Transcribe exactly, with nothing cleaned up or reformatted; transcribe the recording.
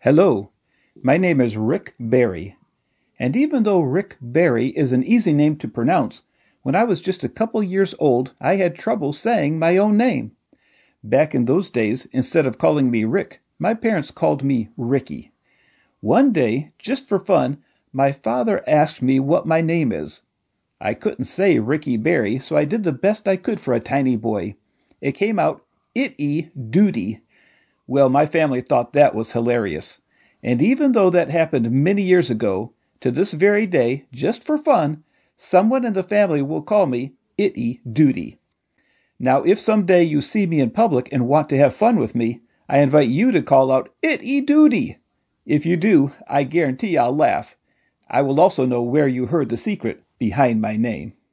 Hello, my name is Rick Barry, and even though Rick Barry is an easy name to pronounce, when I was just a couple years old, I had trouble saying my own name. Back in those days, instead of calling me Rick, my parents called me Ricky. One day, just for fun, my father asked me what my name is. I couldn't say Ricky Barry, so I did the best I could for a tiny boy. It came out It-y Duty. Well, my family thought that was hilarious. And even though that happened many years ago, to this very day, just for fun, someone in the family will call me It-y Duty. Now, if someday you see me in public and want to have fun with me, I invite you to call out It-y Duty. If you do, I guarantee I'll laugh. I will also know where you heard the secret behind my name.